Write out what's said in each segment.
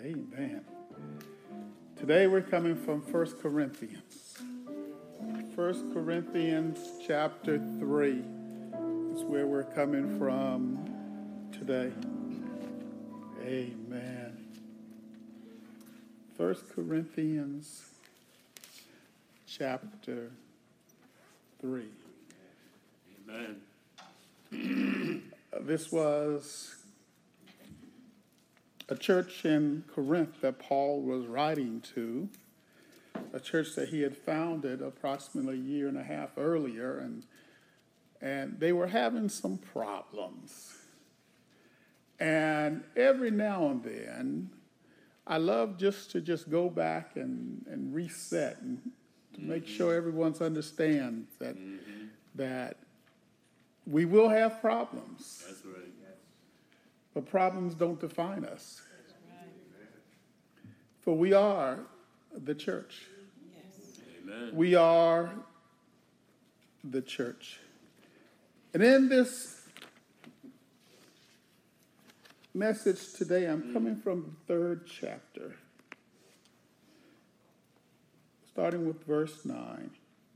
Amen. Today we're coming from 1 Corinthians. 1 Corinthians chapter 3 is where we're coming from today. Amen. 1 Corinthians chapter 3. Amen. This was a church in Corinth that Paul was writing to, a church that he had founded approximately a year and a half earlier, and they were having some problems. And every now and then, I love to go back and reset and to make sure everyone understands that we will have problems. That's right. But problems don't define us. For we are the church. Yes. Amen. We are the church. And in this message today, I'm coming from the 3rd chapter, starting with verse 9.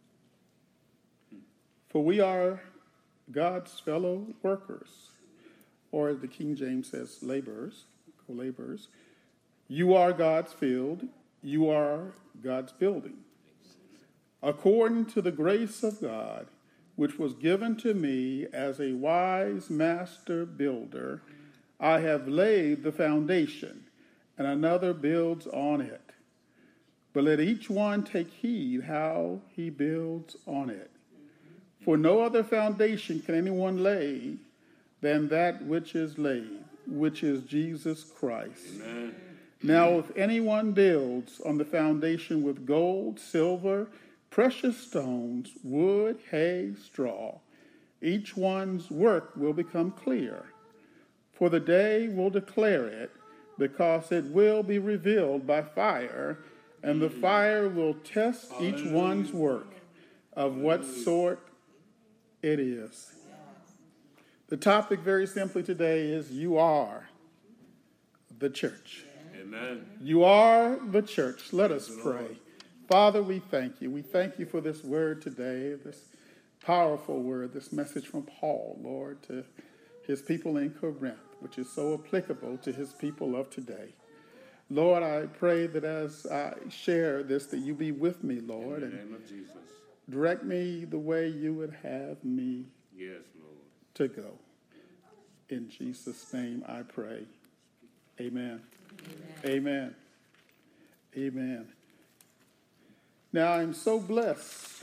For we are God's fellow workers, or as the King James says, laborers, co-laborers. You are God's field, you are God's building. According to the grace of God, which was given to me as a wise master builder, I have laid the foundation, and another builds on it. But let each one take heed how he builds on it. For no other foundation can anyone lay than that which is laid, which is Jesus Christ. Amen. Now, if anyone builds on the foundation with gold, silver, precious stones, wood, hay, straw, each one's work will become clear. For the day will declare it, because it will be revealed by fire, and the fire will test each one's work of what sort it is. The topic very simply today is you are the church. Amen. You are the church. Let us pray. Father, we thank you. We thank you for this word today, this powerful word, this message from Paul, Lord, to his people in Corinth, which is so applicable to his people of today. Lord, I pray that as I share this, that you be with me, Lord, In the name of Jesus. direct me the way you would have me Yes, Lord. to go. In Jesus' name I pray. Amen. Amen. Amen. Now I'm so blessed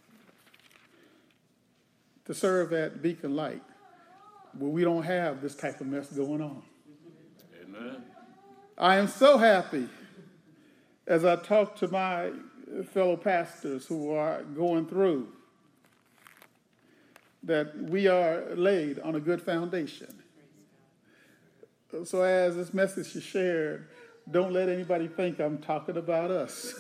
to serve at Beacon Light, where we don't have this type of mess going on. Amen. I am so happy as I talk to my fellow pastors who are going through that we are laid on a good foundation. So as this message is shared, don't let anybody think I'm talking about us.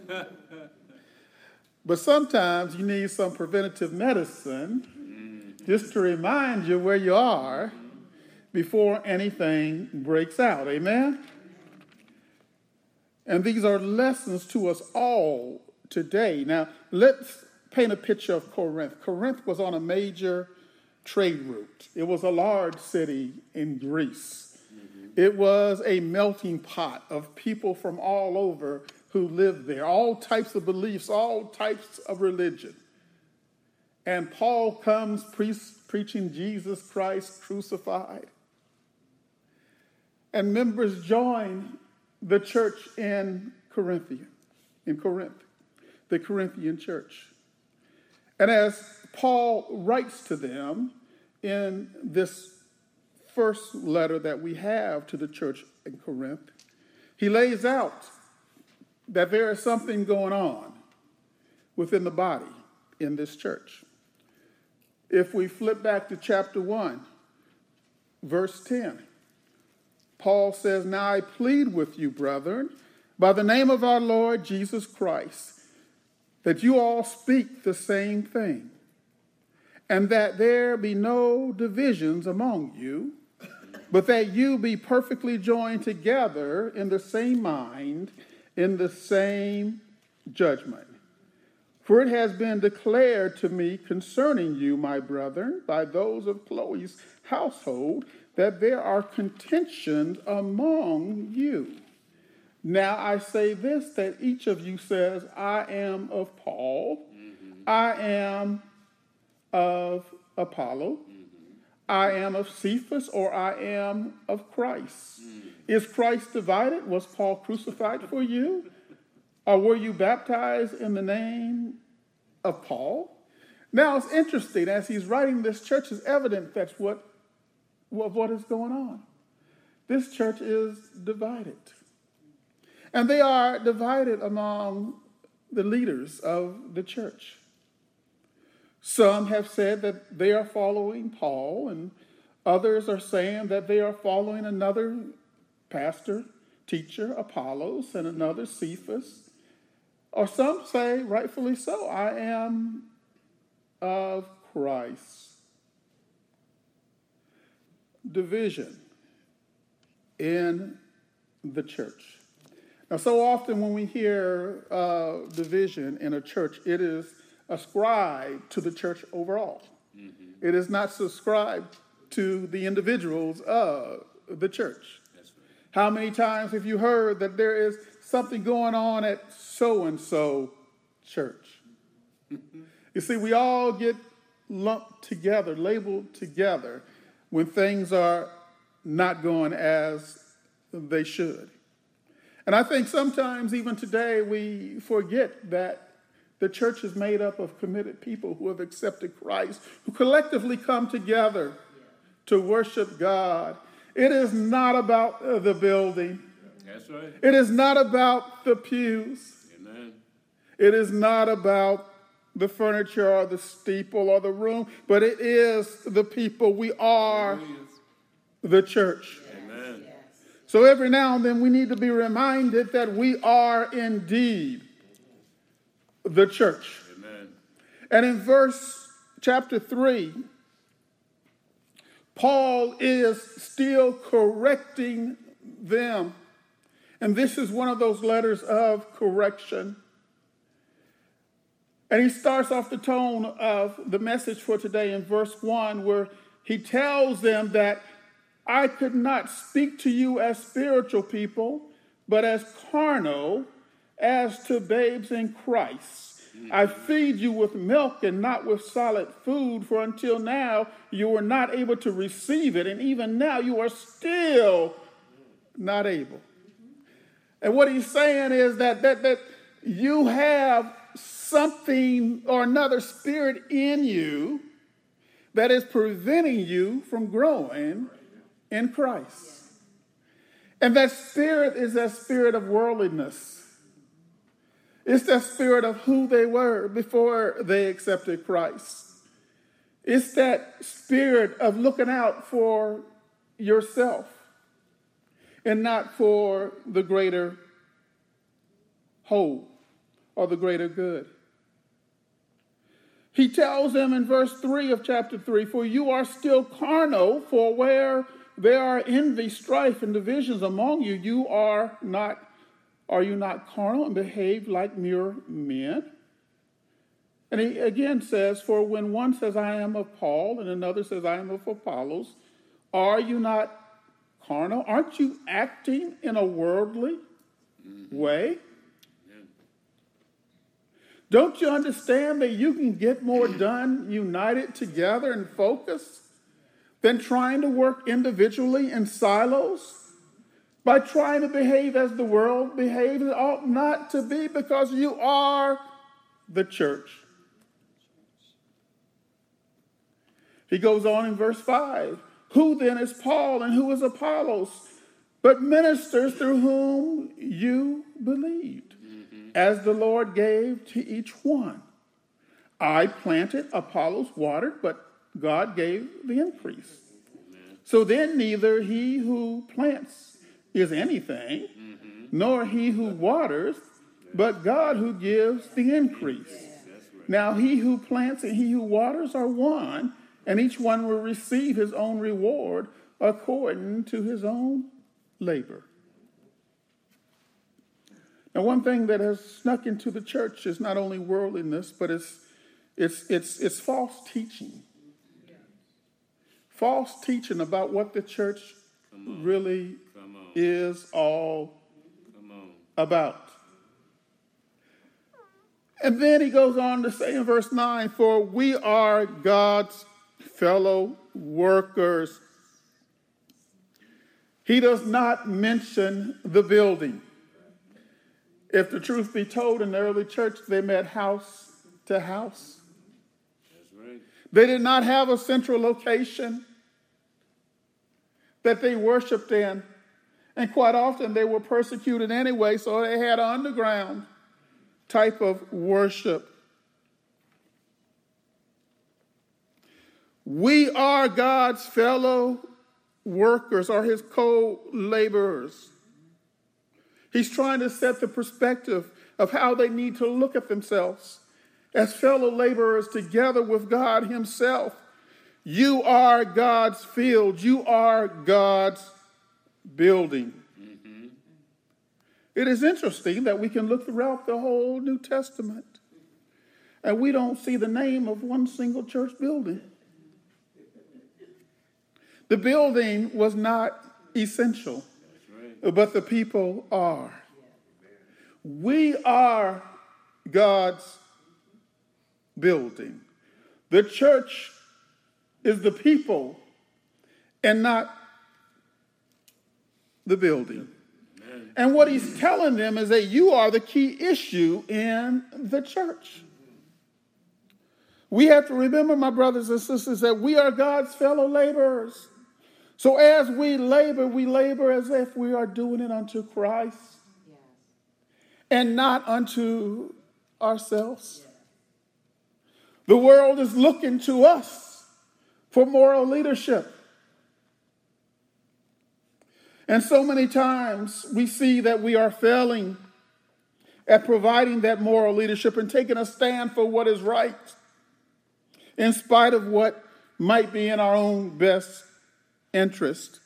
But sometimes you need some preventative medicine just to remind you where you are before anything breaks out. Amen? And these are lessons to us all today. Now, let's paint a picture of Corinth. Corinth was on a major trade route. It was a large city in Greece. It was a melting pot of people from all over who lived there, all types of beliefs, all types of religion. And Paul comes preaching Jesus Christ crucified. And members join the church in Corinth, the Corinthian church. And as Paul writes to them in this first letter that we have to the church in Corinth, he lays out that there is something going on within the body in this church. If we flip back to chapter 1, verse 10, Paul says, "Now I plead with you, brethren, by the name of our Lord Jesus Christ, that you all speak the same thing, and that there be no divisions among you, but that you be perfectly joined together in the same mind, in the same judgment. For it has been declared to me concerning you, my brethren, by those of Chloe's household, that there are contentions among you. Now I say this, that each of you says, I am of Paul, I am of Apollo, I am of Cephas, or I am of Christ. Is Christ divided? Was Paul crucified for you? Or were you baptized in the name of Paul? Now it's interesting, as he's writing this church, is evident that's what is going on. This church is divided. And they are divided among the leaders of the church. Some have said that they are following Paul, and others are saying that they are following another pastor, teacher, Apollos, and another Cephas. Or some say, rightfully so, I am of Christ. Division in the church. Now, so often when we hear division in a church, it is ascribed to the church overall. Mm-hmm. It is not subscribed to the individuals of the church. That's right. How many times have you heard that there is something going on at so-and-so church? You see, we all get lumped together, labeled together when things are not going as they should. And I think sometimes, even today, we forget that the church is made up of committed people who have accepted Christ, who collectively come together to worship God. It is not about the building. That's right. It is not about the pews. Amen. It is not about the furniture or the steeple or the room, but it is the people. We are the church. Amen. So every now and then we need to be reminded that we are indeed the church. Amen. And in chapter 3, Paul is still correcting them. And this is one of those letters of correction. And he starts off the tone of the message for today in verse 1, where he tells them that I could not speak to you as spiritual people, but as carnal, as to babes in Christ. I feed you with milk and not with solid food, for until now you were not able to receive it, and even now you are still not able. And what he's saying is that you have something or another spirit in you that is preventing you from growing in Christ. And that spirit is that spirit of worldliness. It's that spirit of who they were before they accepted Christ. It's that spirit of looking out for yourself and not for the greater whole or the greater good. He tells them in verse 3 of chapter 3, for you are still carnal, for where there are envy, strife, and divisions among you, are you not carnal and behave like mere men? And he again says, for when one says, I am of Paul, and another says, I am of Apollos, are you not carnal? Aren't you acting in a worldly way? Don't you understand that you can get more done united together and focused than trying to work individually in silos? By trying to behave as the world behaves, it ought not to be, because you are the church. He goes on in verse 5. Who then is Paul and who is Apollos, but ministers through whom you believed, as the Lord gave to each one? I planted, Apollos watered, but God gave the increase. So then neither he who plants is anything, nor he who waters, but God who gives the increase. Now he who plants and he who waters are one, and each one will receive his own reward according to his own labor. Now, one thing that has snuck into the church is not only worldliness, but it's false teaching. False teaching about what the church really is all about. And then he goes on to say in verse 9, for we are God's fellow workers. He does not mention the building. If the truth be told, in the early church, they met house to house. That's right. They did not have a central location that they worshiped in. And quite often they were persecuted anyway, so they had an underground type of worship. We are God's fellow workers, or his co-laborers. He's trying to set the perspective of how they need to look at themselves as fellow laborers together with God himself. You are God's field. You are God's building. Mm-hmm. It is interesting that we can look throughout the whole New Testament and we don't see the name of one single church building. The building was not essential. But the people are. We are God's building. The church is the people and not the building. Amen. And what he's telling them is that you are the key issue in the church. We have to remember, my brothers and sisters, that we are God's fellow laborers. So as we labor as if we are doing it unto Christ, yes, and not unto ourselves. Yes. The world is looking to us for moral leadership. And so many times we see that we are failing at providing that moral leadership and taking a stand for what is right, in spite of what might be in our own best interest.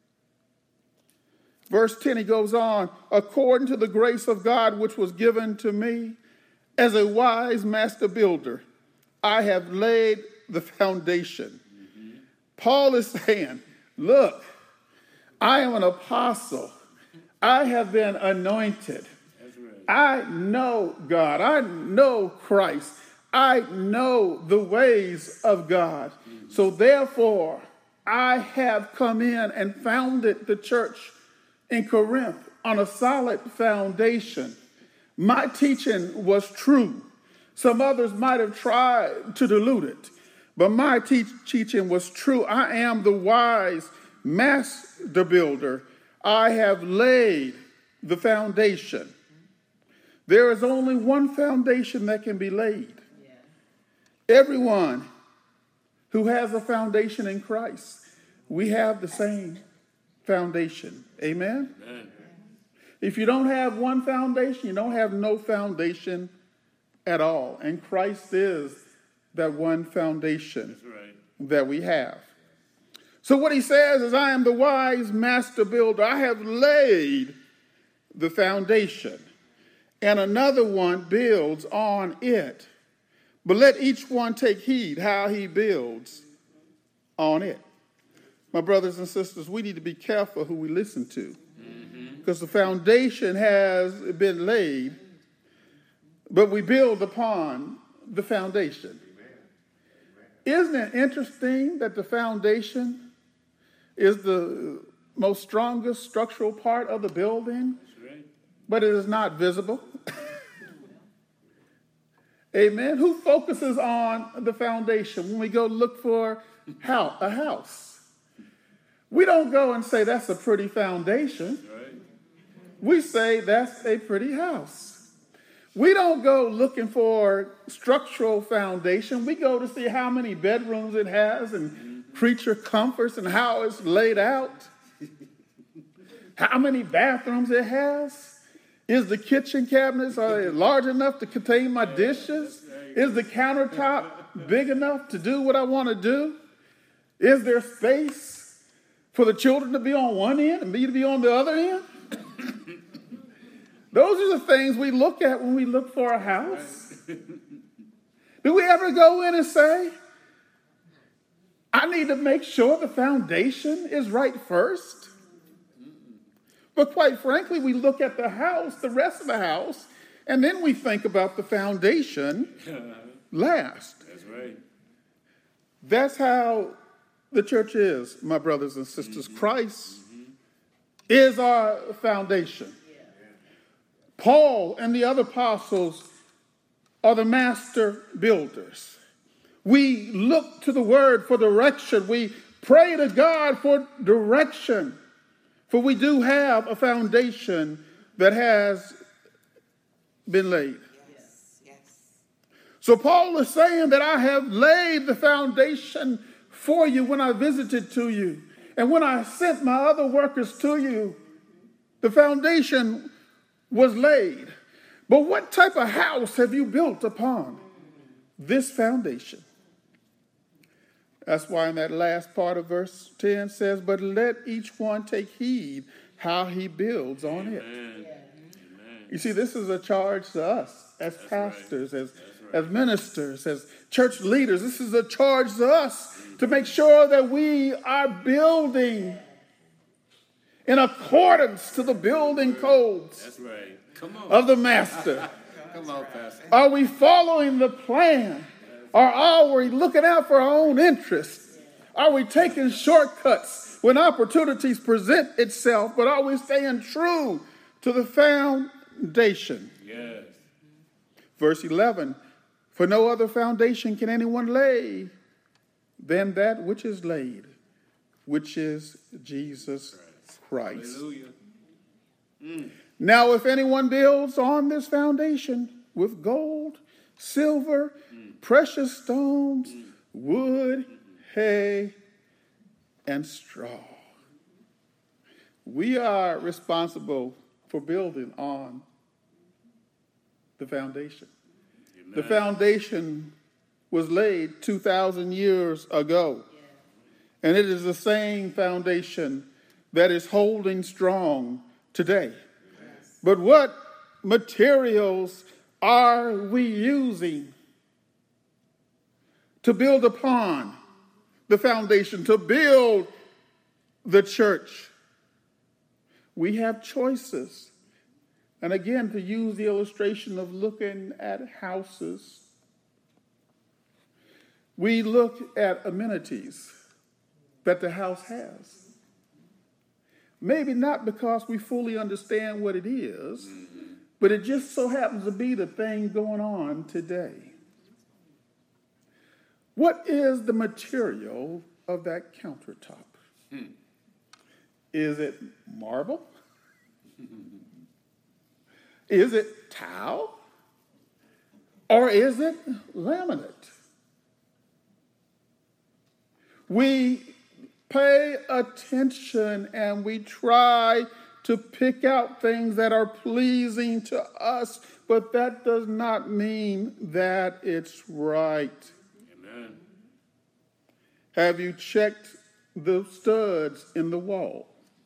Verse 10, he goes on, according to the grace of God which was given to me as a wise master builder, I have laid the foundation. Mm-hmm. Paul is saying, look, I am an apostle. I have been anointed. I know God. I know Christ. I know the ways of God. Mm-hmm. So therefore, I have come in and founded the church in Corinth on a solid foundation. My teaching was true. Some others might have tried to dilute it, but my teaching was true. I am the wise master builder. I have laid the foundation. There is only one foundation that can be laid. Everyone who has a foundation in Christ, we have the same foundation. Amen? Amen. If you don't have one foundation, you don't have no foundation at all. And Christ is that one foundation that we have. So what he says is, I am the wise master builder. I have laid the foundation, and another one builds on it. But let each one take heed how he builds on it. My brothers and sisters, we need to be careful who we listen to, because the foundation has been laid, but we build upon the foundation. Isn't it interesting that the foundation is the most strongest structural part of the building, but it is not visible? Amen. Who focuses on the foundation when we go look for a house? We don't go and say that's a pretty foundation. We say that's a pretty house. We don't go looking for structural foundation. We go to see how many bedrooms it has and creature comforts and how it's laid out. How many bathrooms it has. Is the kitchen cabinets large enough to contain my dishes? Is the countertop big enough to do what I want to do? Is there space For the children to be on one end and me to be on the other end? Those are the things we look at when we look for a house. Do we ever go in and say, I need to make sure the foundation is right first? But quite frankly, we look at the house, the rest of the house, and then we think about the foundation last. That's right. That's how the church is, my brothers and sisters. Christ is our foundation. Paul and the other apostles are the master builders. We look to the word for direction. We pray to God for direction. For we do have a foundation that has been laid. Yes, yes. So Paul is saying that I have laid the foundation for you when I visited to you. And when I sent my other workers to you, the foundation was laid. But what type of house have you built upon this foundation? That's why in that last part of verse 10 says, but let each one take heed how he builds on it. Amen. You see, this is a charge to us as That's pastors, right. as ministers, as church leaders. This is a charge to us to make sure that we are building in accordance to the building codes That's right. Come on. of the master. Come on, Pastor. Are we following the plan? Or are we looking out for our own interests? Are we taking shortcuts when opportunities present itself? But are we staying true to the foundation? Yes. Verse 11, for no other foundation can anyone lay than that which is laid, which is Jesus Christ. Hallelujah. Now, if anyone builds on this foundation with gold, silver, precious stones, wood, hay, and straw. We are responsible for building on the foundation. Amen. The foundation was laid 2,000 years ago. And it is the same foundation that is holding strong today. But what materials are we using to build upon the foundation, to build the church? We have choices. And again, to use the illustration of looking at houses, we look at amenities that the house has. Maybe not because we fully understand what it is, but it just so happens to be the thing going on today. What is the material of that countertop? Is it marble? Is it tile? Or is it laminate? We pay attention and we try to pick out things that are pleasing to us, but that does not mean that it's right. Amen. Have you checked the studs in the wall?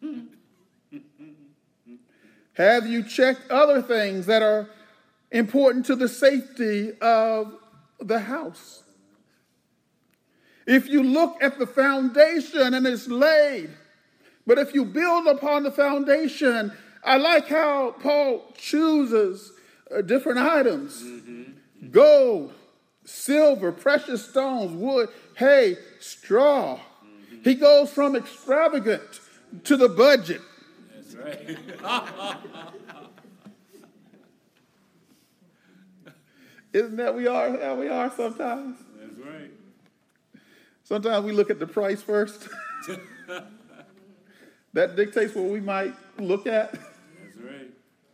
Have you checked other things that are important to the safety of the house? If you look at the foundation and it's laid, but if you build upon the foundation, I like how Paul chooses different items. Gold, silver, precious stones, wood, hay, straw. He goes from extravagant to the budget. That's right. Isn't that how we are sometimes? That's right. Sometimes we look at the price first. That dictates what we might look at. That's right.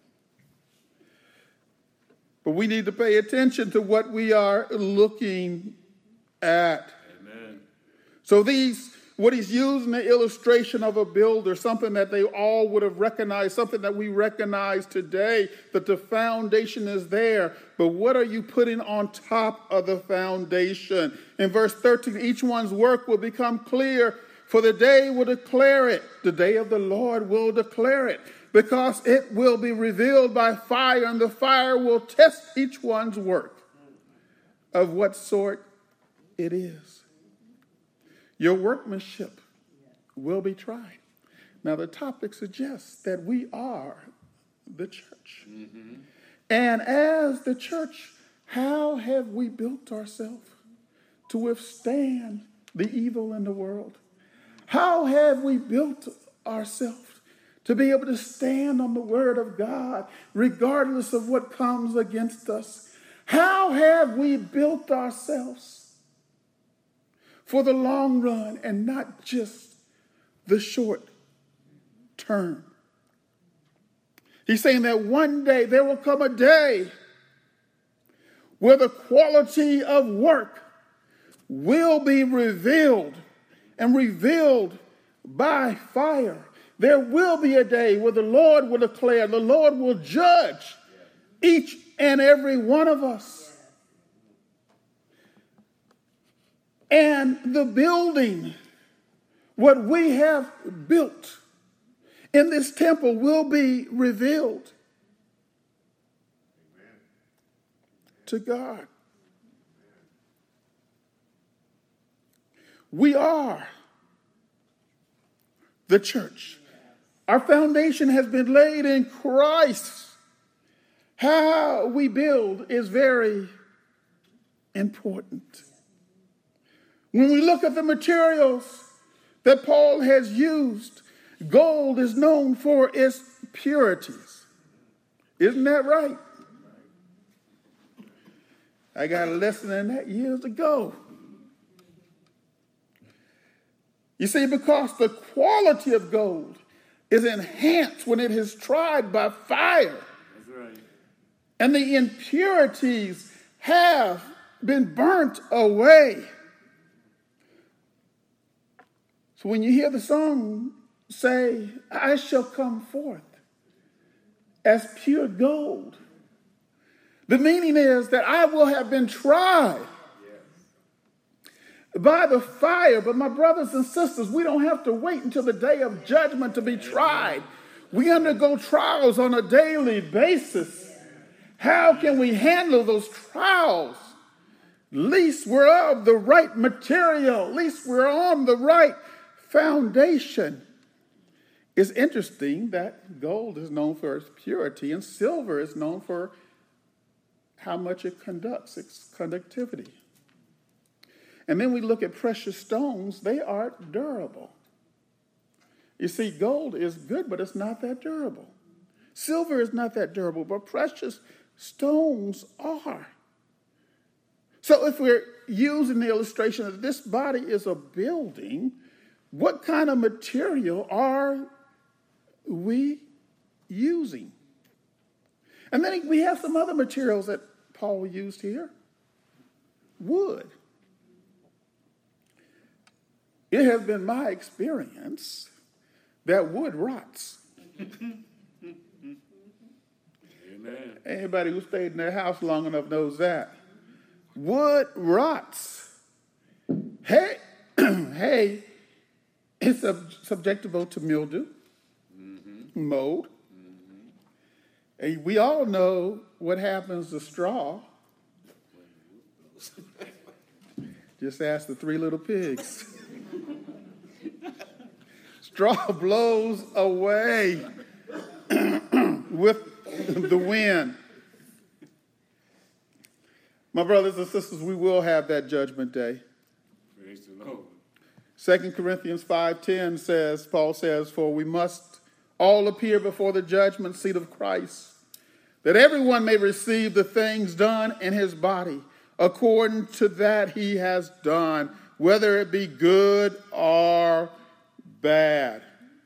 But we need to pay attention to what we are looking at. Amen. So what he's using the illustration of a builder, something that they all would have recognized, something that we recognize today, that the foundation is there. But what are you putting on top of the foundation? In verse 13, each one's work will become clear, For the day will declare it. The day of the Lord will declare it, because it will be revealed by fire, and the fire will test each one's work of what sort it is. Your workmanship will be tried. Now, the topic suggests that we are the church. Mm-hmm. And as the church, how have we built ourselves to withstand the evil in the world? How have we built ourselves to be able to stand on the word of God, regardless of what comes against us? How have we built ourselves for the long run and not just the short term? He's saying that one day, there will come a day where the quality of work will be revealed, and revealed by fire. There will be a day where the Lord will declare, the Lord will judge each and every one of us. And the building, what we have built in this temple, will be revealed to God. We are the church. Our foundation has been laid in Christ. How we build is very important. When we look at the materials that Paul has used, gold is known for its purities. Isn't that right? I got a lesson in that years ago. You see, because the quality of gold is enhanced when it is tried by fire. That's right. And the impurities have been burnt away. So when you hear the song say, I shall come forth as pure gold, the meaning is that I will have been tried by the fire. But my brothers and sisters, we don't have to wait until the day of judgment to be tried. We undergo trials on a daily basis. How can we handle those trials? At least we're of the right material. At least we're on the right foundation. It's interesting that gold is known for its purity and silver is known for how much it conducts, its conductivity. And then we look at precious stones, they are durable. You see, gold is good, but it's not that durable. Silver is not that durable, but precious stones are. So if we're using the illustration that this body is a building, what kind of material are we using? And then we have some other materials that Paul used here. Wood. It has been my experience that wood rots. Amen. Anybody who stayed in their house long enough knows that. Wood rots. Hey, it's subjectable to mildew, mold. And we all know what happens to straw. Just ask the three little pigs. Straw blows away with the wind. My brothers and sisters, we will have that judgment day. Praise the Lord. 2 Corinthians 5:10 says, Paul says, for we must all appear before the judgment seat of Christ, that everyone may receive the things done in his body according to that he has done, whether it be good or bad.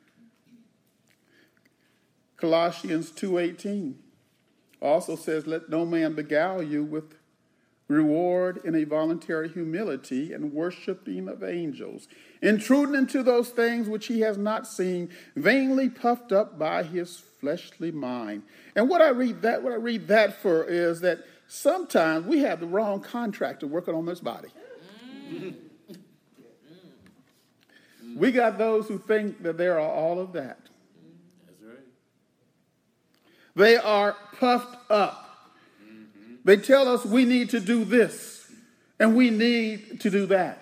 Colossians 2:18 also says, let no man beguile you with reward in a voluntary humility and worshiping of angels, intruding into those things which he has not seen, vainly puffed up by his fleshly mind. And what I read that for is that sometimes we have the wrong contractor working on this body. We got those who think that they are all of that. That's right. They are puffed up. They tell us we need to do this and we need to do that.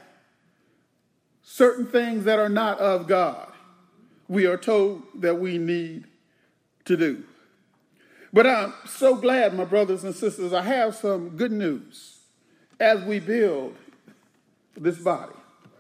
Certain things that are not of God, we are told that we need to do. But I'm so glad, my brothers and sisters, I have some good news as we build this body.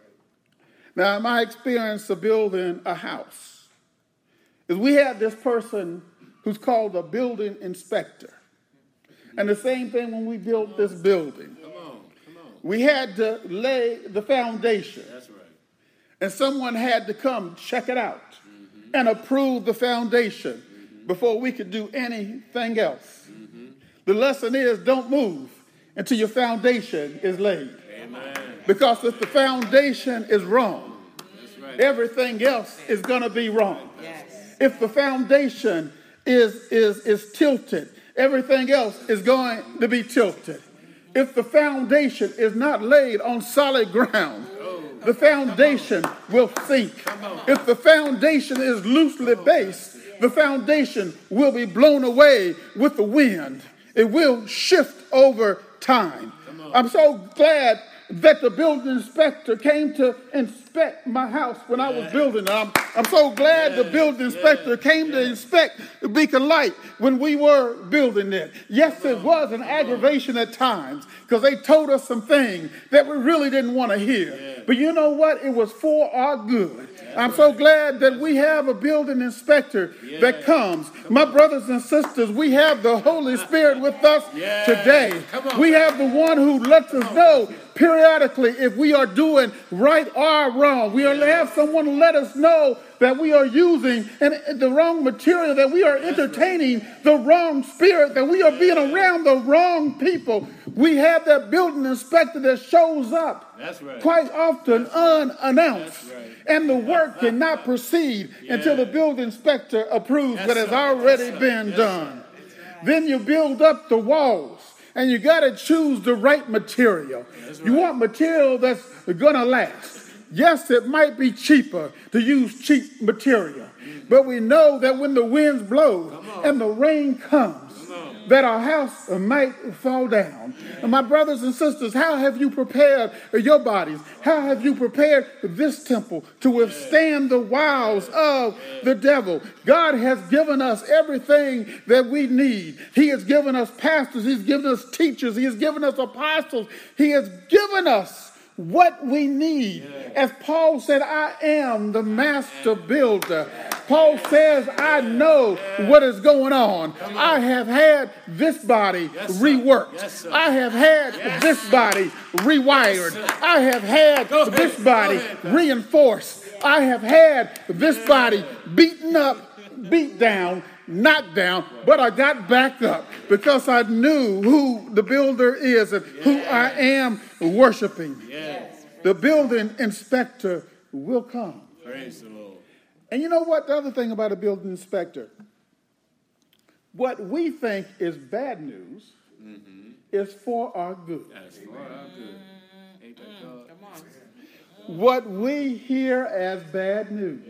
Now, my experience of building a house is we had this person who's called a building inspector. And the same thing when we built this building. Come on. We had to lay the foundation. That's right. And someone had to come check it out and approve the foundation before we could do anything else. The lesson is don't move until your foundation is laid. Amen. Because if the foundation is wrong, That's right. everything else is going to be wrong. Yes. If the foundation is tilted, everything else is going to be tilted. If the foundation is not laid on solid ground, the foundation will sink. If the foundation is loosely based, the foundation will be blown away with the wind. It will shift over time. I'm so glad that the building inspector came to inspect my house when I was building it. I'm so glad the building inspector came to inspect Beacon Light when we were building it. Yes, it was an aggravation at times because they told us some things that we really didn't want to hear. But you know what? It was for our good. I'm so glad that we have a building inspector that comes. My brothers and sisters, we have the Holy Spirit with us today. We have the one who lets us know periodically if we are doing right or wrong. We have someone to let us know that we are using the wrong material, that we are entertaining the wrong spirit, that we are being around the wrong people. We have that building inspector that shows up quite often unannounced. And the work cannot proceed until the building inspector approves what has already been done. Then you build up the walls. And you got to choose the right material. You want material that's going to last. Yes, it might be cheaper to use cheap material. But we know that when the winds blow and the rain comes, that our house might fall down. And my brothers and sisters, how have you prepared your bodies? How have you prepared this temple to withstand the wiles of the devil? God has given us everything that we need. He has given us pastors. He's given us teachers. He has given us apostles. He has given us what we need. As Paul said, I am the master builder. Paul says, I know what is going on. I have had this body reworked. I have had this body rewired. I have had this body reinforced. I have had this body beaten up, beat down, knocked down, but I got back up because I knew who the builder is and who I am worshiping. The building inspector will come. Praise the Lord. And you know what? The other thing about a building inspector, what we think is bad news is for our good. That's for our good. Ain't that God? Come on. What we hear as bad news,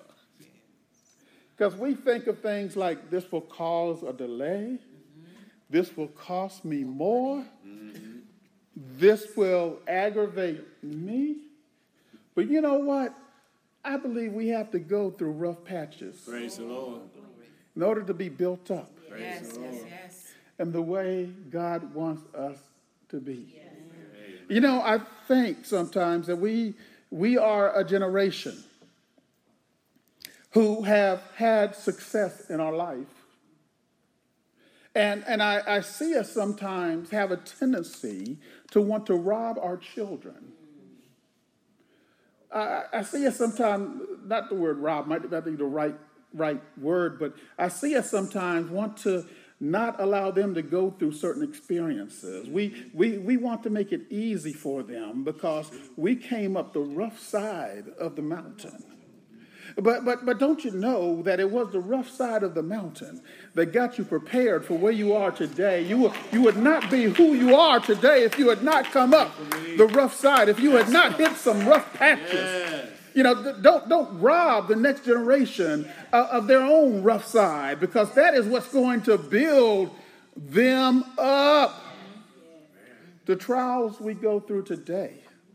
because we think of things like this will cause a delay, this will cost me more, this will aggravate me. But you know what? I believe we have to go through rough patches Praise the Lord. in order to be built up Yes, yes, yes. in the way God wants us to be. You know, I think sometimes that we are a generation who have had success in our life. And I see us sometimes have a tendency to want to rob our children. I see us sometimes, not the word rob, might not be the right word, but I see us sometimes want to not allow them to go through certain experiences. We want to make it easy for them because we came up the rough side of the mountain. But don't you know that it was the rough side of the mountain that got you prepared for where you are today? You would not be who you are today if you had not come up the rough side, if you had not hit some rough patches. Don't rob the next generation of their own rough side, because that is what's going to build them up. The trials we go through today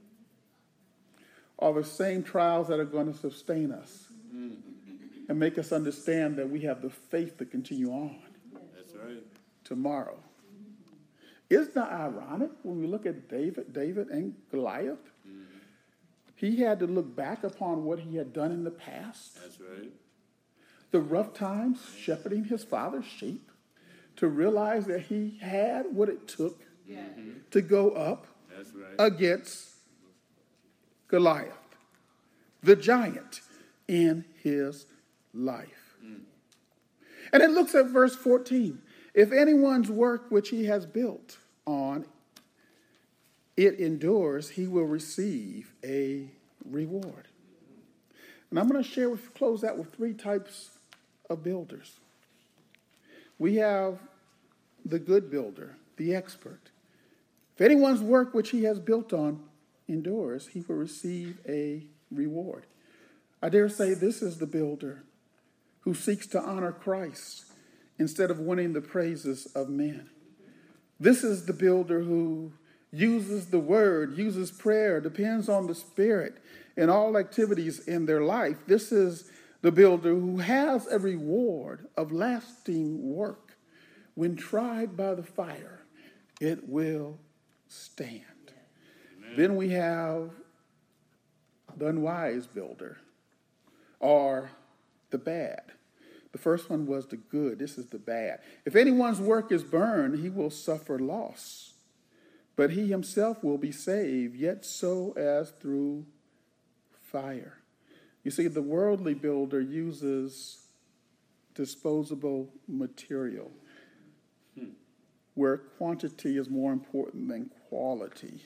are the same trials that are going to sustain us and make us understand that we have the faith to continue on. That's right. Tomorrow. Isn't that ironic when we look at David and Goliath? He had to look back upon what he had done in the past. That's right. The rough times shepherding his father's sheep, to realize that he had what it took to go up That's right. against Goliath, the giant in his life. And it looks at verse 14. If anyone's work which he has built on it endures, he will receive a reward. And I'm going to close out with three types of builders. We have the good builder, the expert. If anyone's work which he has built on endures, he will receive a reward. I dare say this is the builder who seeks to honor Christ instead of winning the praises of men. This is the builder who uses the word, uses prayer, depends on the Spirit in all activities in their life. This is the builder who has a reward of lasting work. When tried by the fire, it will stand. Amen. Then we have the unwise builder, or the bad. The first one was the good. This is the bad. If anyone's work is burned, he will suffer loss, but he himself will be saved, yet so as through fire. You see, the worldly builder uses disposable material, where quantity is more important than quality.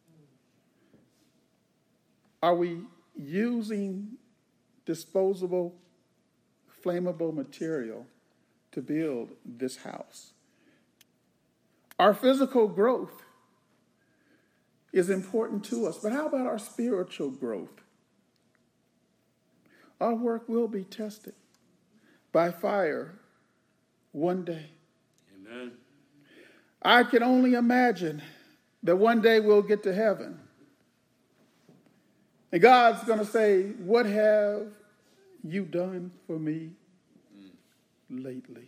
Are we using disposable, flammable material to build this house? Our physical growth is important to us, but how about our spiritual growth? Our work will be tested by fire one day. Amen. I can only imagine that one day we'll get to heaven. And God's going to say, what have you done for me lately?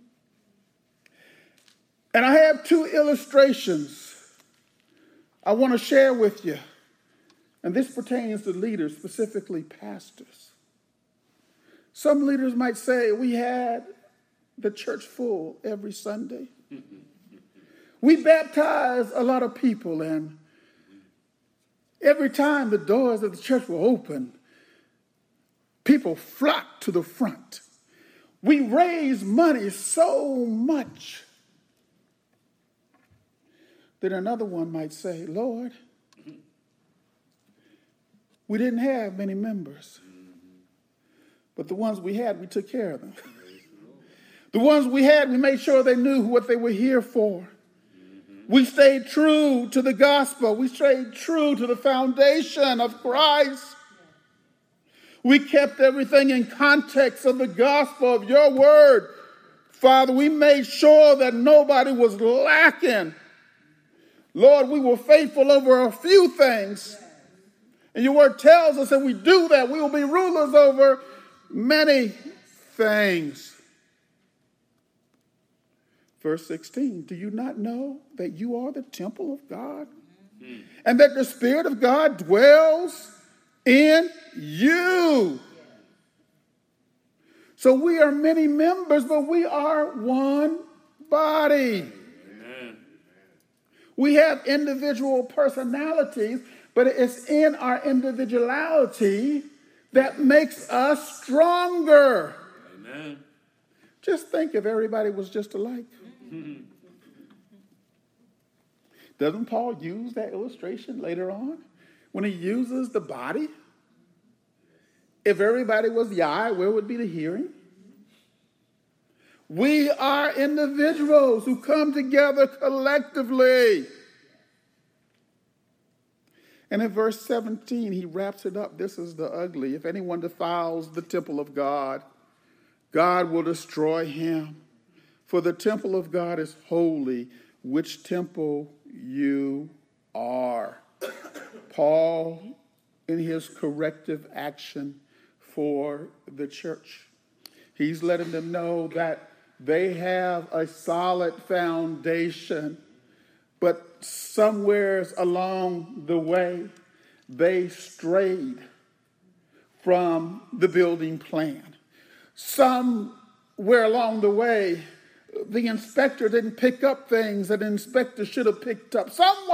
And I have two illustrations I want to share with you. And this pertains to leaders, specifically pastors. Some leaders might say, we had the church full every Sunday. We baptized a lot of people, and every time the doors of the church were open, people flocked to the front. We raised money so much. Then another one might say, Lord, we didn't have many members, but the ones we had, we took care of them. The ones we had, we made sure they knew what they were here for. We stayed true to the gospel. We stayed true to the foundation of Christ. We kept everything in context of the gospel of your word. Father, we made sure that nobody was lacking. Lord, we were faithful over a few things. And your word tells us that we do that, we will be rulers over many things. Verse 16, do you not know that you are the temple of God? And that the Spirit of God dwells in you? So we are many members, but we are one body. Amen. We have individual personalities, but it's in our individuality that makes us stronger. Amen. Just think if everybody was just alike. Doesn't Paul use that illustration later on when he uses the body? If everybody was the eye, where would be the hearing? We are individuals who come together collectively. And in verse 17, he wraps it up. This is the ugly. If anyone defiles the temple of God, God will destroy him. For the temple of God is holy, which temple you are. Paul, in his corrective action for the church, he's letting them know that they have a solid foundation, but somewhere along the way, they strayed from the building plan. Somewhere along the way, the inspector didn't pick up things that the inspector should have picked up.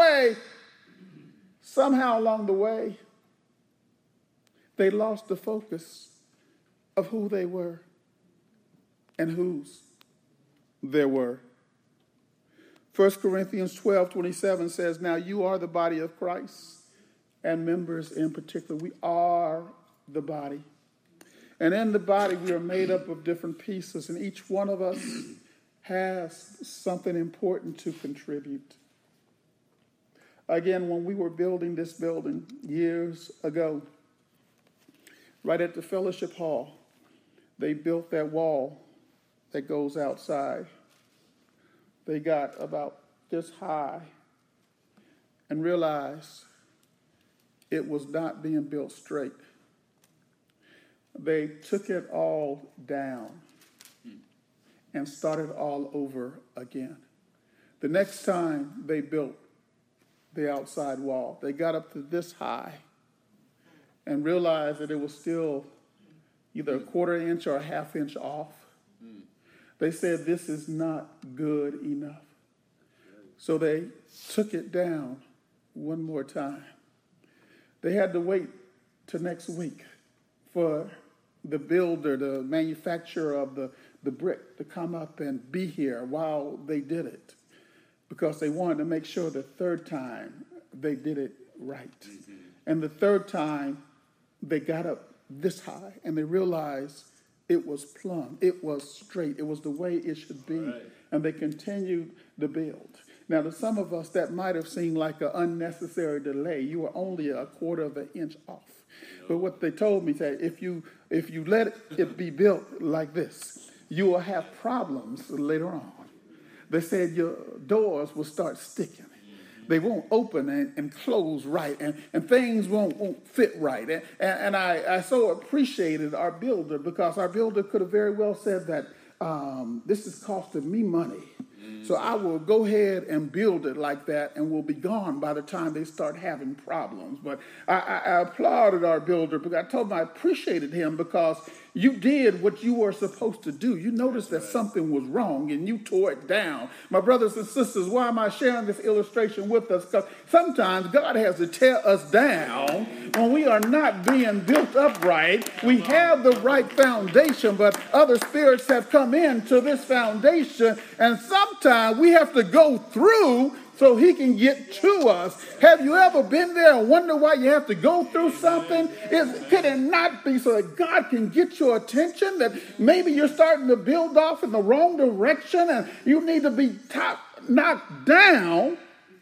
Somehow along the way, they lost the focus of who they were and whose they were. 1 Corinthians 12:27 says, now you are the body of Christ, and members in particular. We are the body. And in the body, we are made up of different pieces, and each one of us has something important to contribute. Again, when we were building this building years ago, right at the fellowship hall, they built that wall that goes outside. They got about this high and realized it was not being built straight. They took it all down and started all over again. The next time they built the outside wall, they got up to this high and realized that it was still either a quarter inch or a half inch off. They said, this is not good enough. So they took it down one more time. They had to wait till next week for the builder, the manufacturer of the brick, to come up and be here while they did it, because they wanted to make sure the third time they did it right. Mm-hmm. And the third time they got up this high and they realized it was plumb, it was straight, it was the way it should be. Right. And they continued to build. Now, to some of us, that might have seemed like an unnecessary delay. You were only a quarter of an inch off. But what they told me, that if you let it be built like this, you will have problems later on. They said your doors will start sticking. They won't open and close right, and things won't fit right. And I so appreciated our builder, because our builder could have very well said that this is costing me money. So I will go ahead and build it like that, and we'll be gone by the time they start having problems. But I applauded our builder, because I told him I appreciated him, because you did what you were supposed to do. You noticed that something was wrong, and you tore it down. My brothers and sisters, why am I sharing this illustration with us? Because sometimes God has to tear us down when we are not being built up right. We have the right foundation, but other spirits have come into this foundation, and sometimes we have to go through so he can get to us. Have you ever been there and wonder why you have to go through something? Could it not be so that God can get your attention, that maybe you're starting to build off in the wrong direction and you need to be knocked down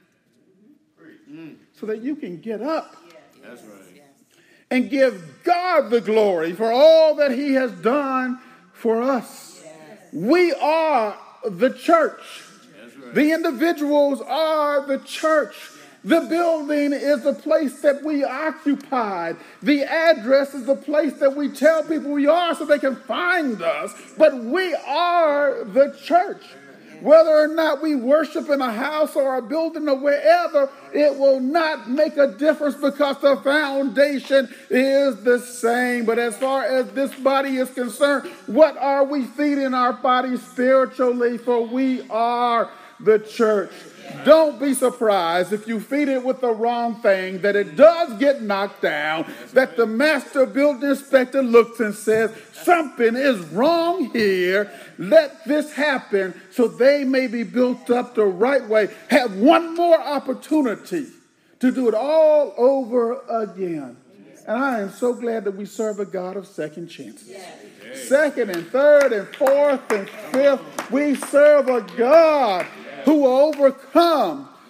so that you can get up? That's right. And give God the glory for all that he has done for us. We are the church. The individuals are the church. The building is the place that we occupy. The address is the place that we tell people we are so they can find us. But we are the church. Whether or not we worship in a house or a building or wherever, it will not make a difference, because the foundation is the same. But as far as this body is concerned, what are we feeding our body spiritually? For we are the church. Don't be surprised if you feed it with the wrong thing, that it does get knocked down, that the master building inspector looks and says, something is wrong here. Let this happen so they may be built up the right way. Have one more opportunity to do it all over again. And I am so glad that we serve a God of second chances. Second and third and fourth and fifth. We serve a God who will overcome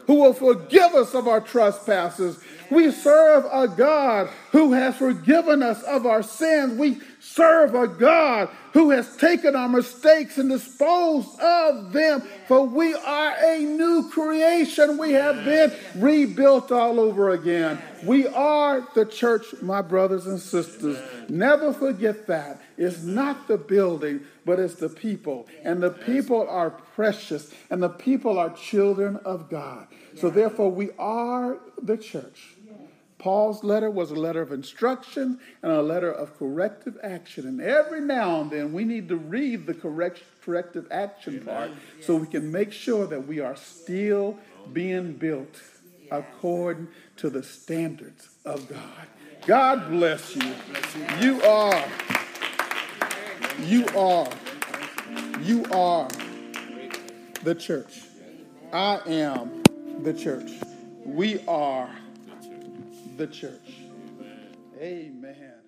who will forgive us of our trespasses. We serve a God who has forgiven us of our sins. We serve a God who has taken our mistakes and disposed of them. For we are a new creation. We have been rebuilt all over again. We are the church, my brothers and sisters. Never forget that. It's not the building, but it's the people. And the people are precious. And the people are children of God. So therefore, we are the church. Paul's letter was a letter of instruction and a letter of corrective action. And every now and then we need to read the corrective action part so we can make sure that we are still being built according to the standards of God. God bless you. You are the church. I am the church. We are the church. Amen.